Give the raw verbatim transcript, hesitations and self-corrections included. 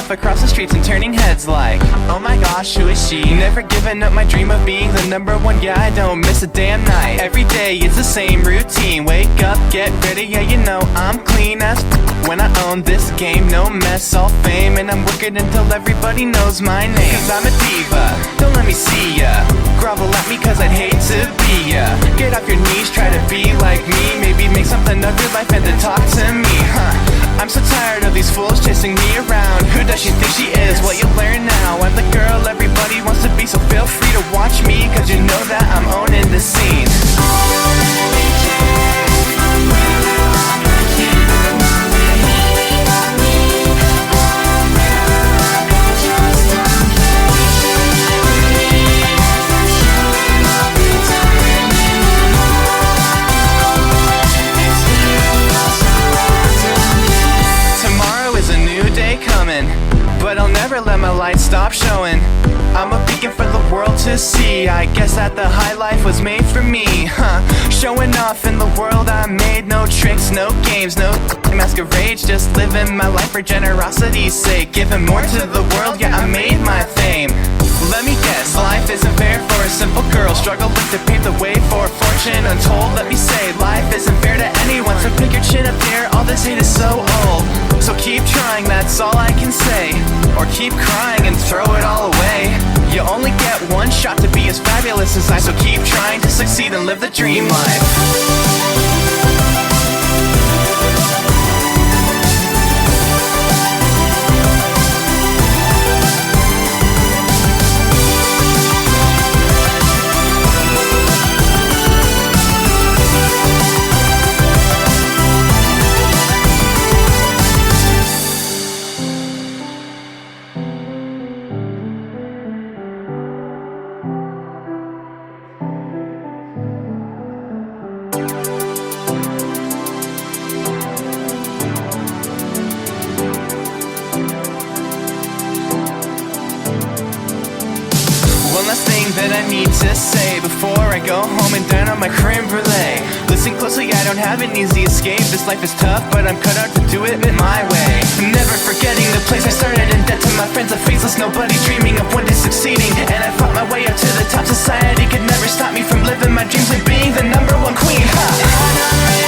myself across the streets and turning heads like, oh my gosh, who is she? Never giving up my dream of being the number one. Yeah, I don't miss a damn night. Every day it's the same routine. Wake up, get ready, yeah, you know I'm clean as f- when I own this game. No mess, all fame, and I'm working until everybody knows my name. Cause I'm a diva, don't let me see ya. Grovel at me cause I'd hate to be ya. Get off your knees, try to be like me. Maybe make something of your life and then talk to me, huh? I'm so tired of these fools chasing me around. Who does she think she is? Well, you'll learn now. I'm the girl everybody wants to be, so feel free to watch me, cause you know that I'm owning the scene. But I'll never let my light stop showing. I'm a beacon for the world to see. I guess that the high life was made for me, huh? Showing off in the world I made. No tricks, no games, no masquerades. Just living my life for generosity's sake. Giving more to the world, yeah, I made my fame. Let me guess, life isn't fair for a simple girl struggling to pave the way for a fortune untold. Let me say, life isn't fair to anyone, so pick your chin up there. All this hate is so old, so keep trying, that's all I can say. Or keep crying and throw it all away. You only get one shot to be as fabulous as I, so keep trying to succeed and live the dream life. That I need to say before I go home and dine on my creme brulee. Listen closely, I don't have an easy escape. This life is tough, but I'm cut out to do it my way. Never forgetting the place I started in debt to my friends, a faceless nobody dreaming of one day succeeding. And I fought my way up to the top. Society could never stop me from living my dreams and being the number one queen, huh?